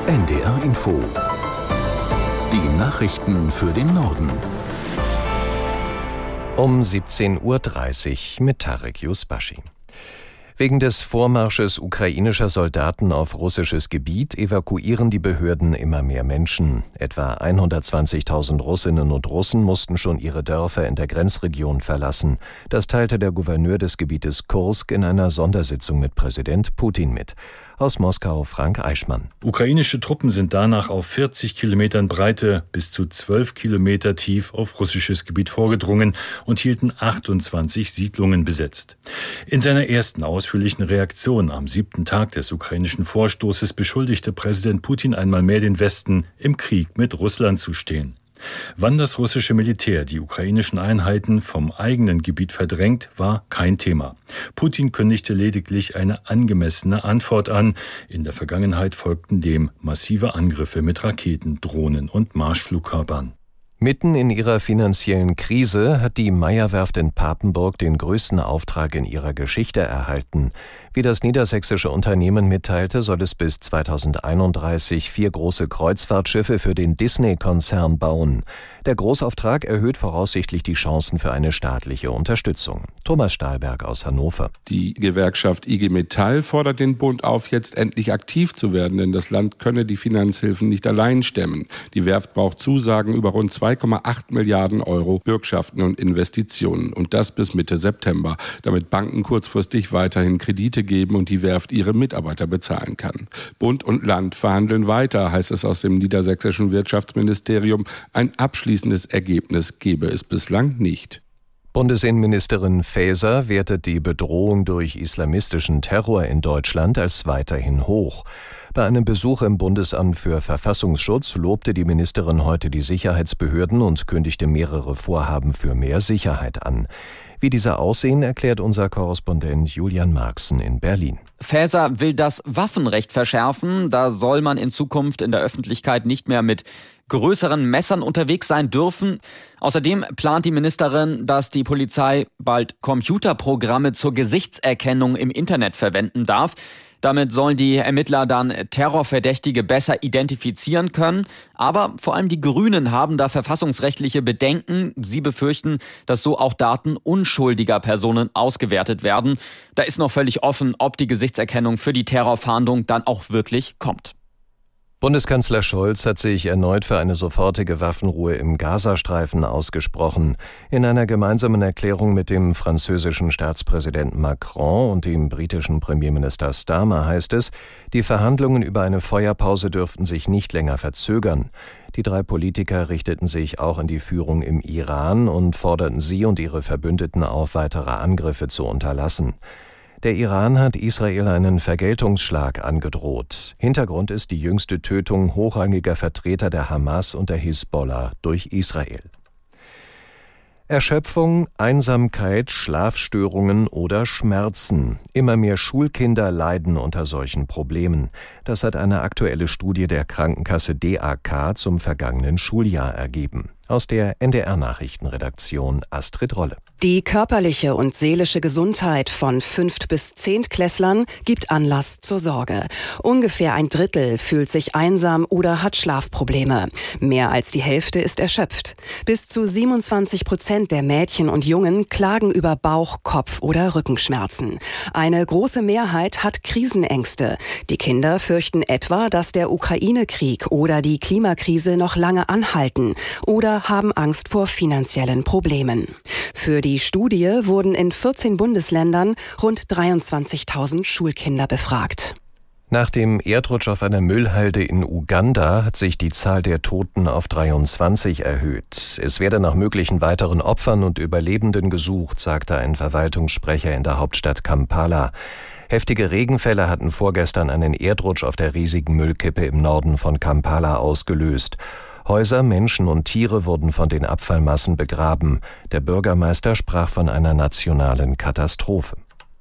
NDR Info. Die Nachrichten für den Norden. Um 17:30 Uhr mit Tarek Yusbashi. Wegen des Vormarsches ukrainischer Soldaten auf russisches Gebiet evakuieren die Behörden immer mehr Menschen. Etwa 120.000 Russinnen und Russen mussten schon ihre Dörfer in der Grenzregion verlassen. Das teilte der Gouverneur des Gebietes Kursk in einer Sondersitzung mit Präsident Putin mit. Aus Moskau Frank Eichmann. Ukrainische Truppen sind danach auf 40 Kilometern Breite bis zu 12 Kilometer tief auf russisches Gebiet vorgedrungen und hielten 28 Siedlungen besetzt. In seiner ersten ausführlichen Reaktion am 7. Tag des ukrainischen Vorstoßes beschuldigte Präsident Putin einmal mehr den Westen, im Krieg mit Russland zu stehen. Wann das russische Militär die ukrainischen Einheiten vom eigenen Gebiet verdrängt, war kein Thema. Putin kündigte lediglich eine angemessene Antwort an. In der Vergangenheit folgten dem massive Angriffe mit Raketen, Drohnen und Marschflugkörpern. Mitten in ihrer finanziellen Krise hat die Meyer-Werft in Papenburg den größten Auftrag in ihrer Geschichte erhalten. Wie das niedersächsische Unternehmen mitteilte, soll es bis 2031 4 große Kreuzfahrtschiffe für den Disney-Konzern bauen. Der Großauftrag erhöht voraussichtlich die Chancen für eine staatliche Unterstützung. Thomas Stahlberg aus Hannover. Die Gewerkschaft IG Metall fordert den Bund auf, jetzt endlich aktiv zu werden, denn das Land könne die Finanzhilfen nicht allein stemmen. Die Werft braucht Zusagen über rund 2,8 Milliarden Euro Bürgschaften und Investitionen. Und das bis Mitte September, damit Banken kurzfristig weiterhin Kredite geben und die Werft ihre Mitarbeiter bezahlen kann. Bund und Land verhandeln weiter, heißt es aus dem niedersächsischen Wirtschaftsministerium. Ein abschließendes Ergebnis gebe es bislang nicht. Bundesinnenministerin Faeser wertet die Bedrohung durch islamistischen Terror in Deutschland als weiterhin hoch. Bei einem Besuch im Bundesamt für Verfassungsschutz lobte die Ministerin heute die Sicherheitsbehörden und kündigte mehrere Vorhaben für mehr Sicherheit an. Wie diese aussehen, erklärt unser Korrespondent Julian Marxen in Berlin. Faeser will das Waffenrecht verschärfen. Da soll man in Zukunft in der Öffentlichkeit nicht mehr mit größeren Messern unterwegs sein dürfen. Außerdem plant die Ministerin, dass die Polizei bald Computerprogramme zur Gesichtserkennung im Internet verwenden darf. Damit sollen die Ermittler dann Terrorverdächtige besser identifizieren können. Aber vor allem die Grünen haben da verfassungsrechtliche Bedenken. Sie befürchten, dass so auch Daten unschuldiger Personen ausgewertet werden. Da ist noch völlig offen, ob die Gesichtserkennung für die Terrorfahndung dann auch wirklich kommt. Bundeskanzler Scholz hat sich erneut für eine sofortige Waffenruhe im Gazastreifen ausgesprochen. In einer gemeinsamen Erklärung mit dem französischen Staatspräsidenten Macron und dem britischen Premierminister Starmer heißt es, die Verhandlungen über eine Feuerpause dürften sich nicht länger verzögern. Die 3 Politiker richteten sich auch an die Führung im Iran und forderten sie und ihre Verbündeten auf, weitere Angriffe zu unterlassen. Der Iran hat Israel einen Vergeltungsschlag angedroht. Hintergrund ist die jüngste Tötung hochrangiger Vertreter der Hamas und der Hisbollah durch Israel. Erschöpfung, Einsamkeit, Schlafstörungen oder Schmerzen. Immer mehr Schulkinder leiden unter solchen Problemen. Das hat eine aktuelle Studie der Krankenkasse DAK zum vergangenen Schuljahr ergeben. Aus der NDR-Nachrichtenredaktion Astrid Rolle. Die körperliche und seelische Gesundheit von 5. bis 10. Klässlern gibt Anlass zur Sorge. Ungefähr 1/3 fühlt sich einsam oder hat Schlafprobleme. Mehr als die Hälfte ist erschöpft. Bis zu 27% der Mädchen und Jungen klagen über Bauch-, Kopf- oder Rückenschmerzen. Eine große Mehrheit hat Krisenängste. Die Kinder fürchten etwa, dass der Ukraine-Krieg oder die Klimakrise noch lange anhalten oder haben Angst vor finanziellen Problemen. Für die Studie wurden in 14 Bundesländern rund 23.000 Schulkinder befragt. Nach dem Erdrutsch auf einer Müllhalde in Uganda hat sich die Zahl der Toten auf 23 erhöht. Es werde nach möglichen weiteren Opfern und Überlebenden gesucht, sagte ein Verwaltungssprecher in der Hauptstadt Kampala. Heftige Regenfälle hatten vorgestern einen Erdrutsch auf der riesigen Müllkippe im Norden von Kampala ausgelöst. Häuser, Menschen und Tiere wurden von den Abfallmassen begraben. Der Bürgermeister sprach von einer nationalen Katastrophe.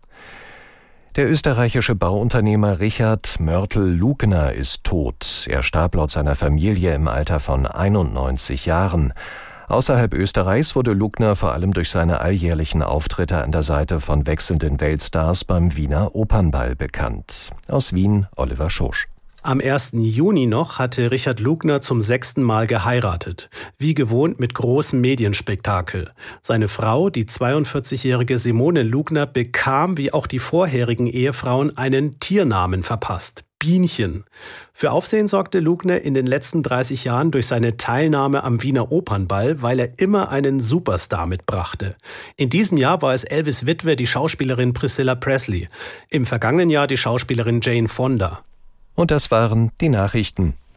Der österreichische Bauunternehmer Richard Mörtel-Lugner ist tot. Er starb laut seiner Familie im Alter von 91 Jahren. Außerhalb Österreichs wurde Lugner vor allem durch seine alljährlichen Auftritte an der Seite von wechselnden Weltstars beim Wiener Opernball bekannt. Aus Wien Oliver Schosch. Am 1. Juni noch hatte Richard Lugner zum 6. Mal geheiratet. Wie gewohnt mit großem Medienspektakel. Seine Frau, die 42-jährige Simone Lugner, bekam, wie auch die vorherigen Ehefrauen, einen Tiernamen verpasst. Bienchen. Für Aufsehen sorgte Lugner in den letzten 30 Jahren durch seine Teilnahme am Wiener Opernball, weil er immer einen Superstar mitbrachte. In diesem Jahr war es Elvis' Witwe, die Schauspielerin Priscilla Presley. Im vergangenen Jahr die Schauspielerin Jane Fonda. Und das waren die Nachrichten.